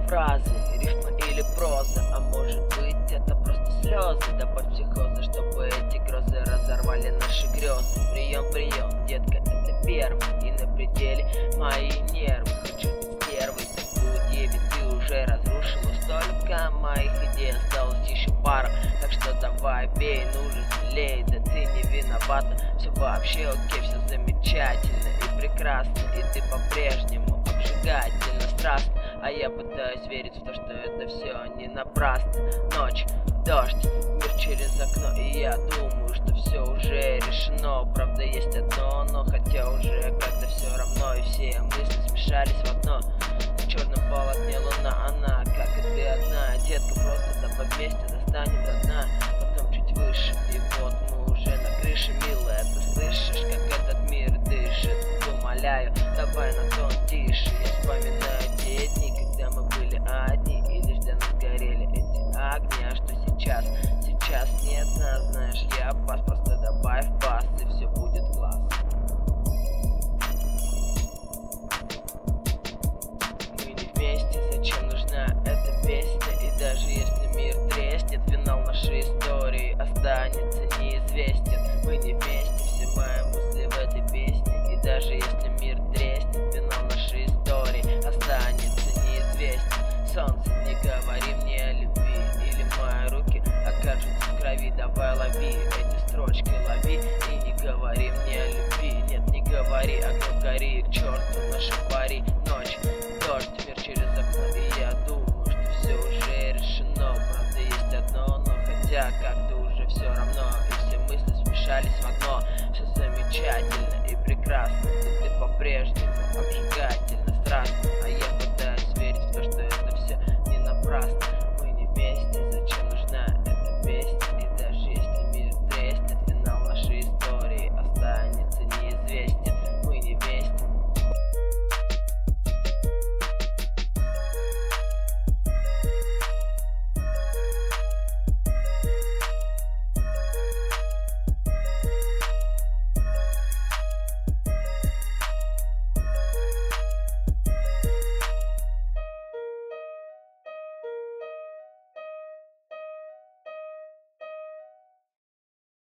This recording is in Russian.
фразы, рифма или проза, а может быть это просто слезы. Добавь психоза, чтобы эти грозы разорвали наши грезы. Прием, прием, детка, это первый и на пределе мои нервы. Хочу быть стервой, такую 9 ты уже разрушила столько моих идей, осталось еще пара. Так что давай бей, ну же смелей, да ты не виновата. Все вообще окей, все замечательно и прекрасно, и ты по-прежнему обжигательно страстно. А я пытаюсь верить в то, что это все не напрасно. Ночь, дождь, мир через окно, и я думаю, что все уже решено. Правда есть одно, но хотя уже как-то все равно, и все мысли смешались в одно. На черном полотне луна, она, как и ты одна. Детка, просто добавь вместе, достанем до дна. Потом чуть выше, и вот мы уже на крыше, милая. Ты слышишь, как этот мир дышит? Умоляю, давай на тон тише. Я вспоминаю те дни, когда мы были одни, и лишь для нас горели эти огни. А что сейчас? Сейчас нет нас, знаешь, я пас. Просто добавь бас, и все будет классно. Мы не вместе, зачем нужна эта песня? И даже если мир треснет, финал нашей истории останется неизвестен. Мы не вместе, все мои мысли в этой песне. И даже если мир треснет, финал нашей истории останется неизвестен. Солнце, не говори мне о любви, или мои руки окажутся в крови. Давай лови эти строчки, лови, и не говори мне о любви. Нет, не говори, огонь гори, к черту наши пари. Ночь, дождь, мир через окно, и я думаю, что все уже решено. Правда есть одно, но хотя как-то уже все равно, и все мысли смешались в одно. Все замечательно и прекрасно, и ты по-прежнему обжигательно.